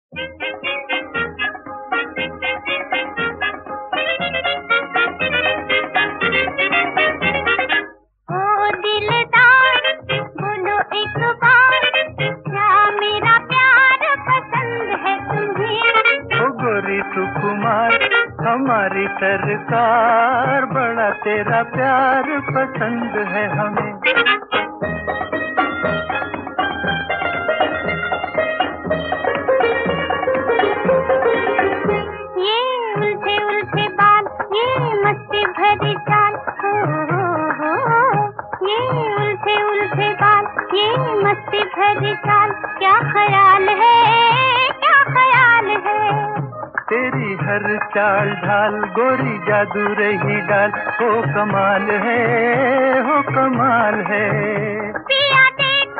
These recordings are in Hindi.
सुकुमार हमारी सरकार, बड़ा तेरा प्यार पसंद है हमें। ये उलझे उलझे बाल, ये मस्ती भरी चाल, ये उलझे उलझे बाल, ये मस्ती भरी चाल, क्या ख्याल है, क्या ख्याल है। तेरी हर चाल ढाल गोरी जादू रही डाल, हो कमाल है, हो कमाल है। पिया देख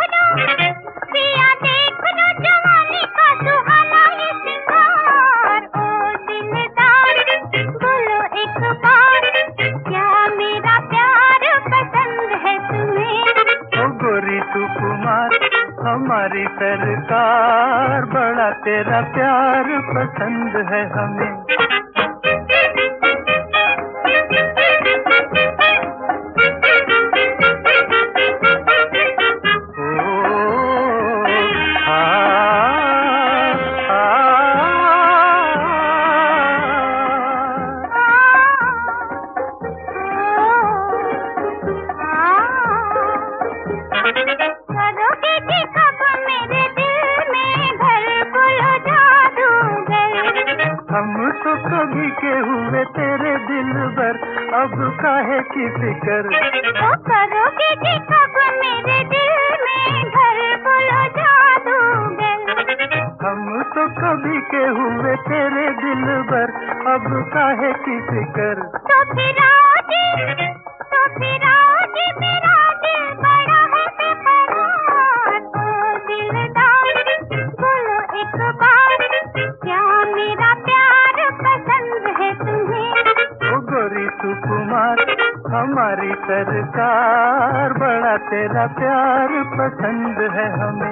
लो जवानी का सुहाना ये सिंगार, ओ दिलदार बोलो एक बार, क्या मेरा प्यार पसंद है तुम्हें। ओ गोरी सुकुमार हमारी सरकार, बड़ा तेरा प्यार पसंद है हमें। हम तो कभी के हुए तेरे दिल भर, अब काहे की फिक्र। ओ करोगे कि कब मेरे दिल में घर, बोलो जादूगर। हम तो कभी के हुए तेरे दिल भर, अब काहे की फिक्र। तो फिर आओ जी मेरा दिल बड़ा है बेकरार, ओ दिलदार बोलो एक बार, क्या मेरा प्यार पसंद है तुम्हें। ओ गोरी सुकुमार हमारी सरकार, बड़ा तेरा प्यार पसंद है हमें।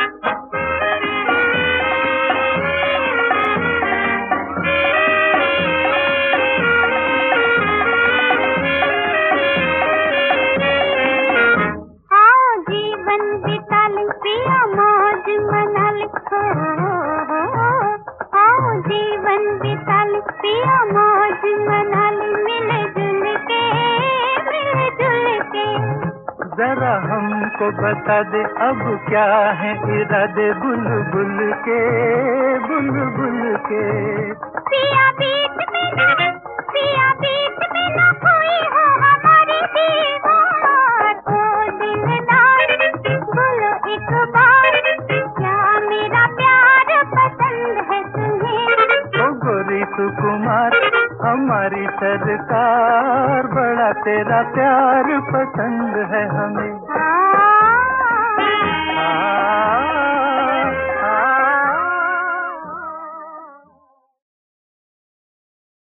पिया मौज मना ले, आओ जीवन बिता ले, पिया मौज मना ले, मिल जुल के, मिल जुल के। जरा हमको बता दे अब क्या है इरादे, बुलबुल के, बुलबुल के। पिया बीच में ना कोई हो हमारी दीवार, ओ दिलदार बोलो एक बार, क्या मेरा प्यार पसंद है तुम्हें। ओ गोरी सुकुमार हमारी सरकार, बड़ा तेरा प्यार पसंद है हमें।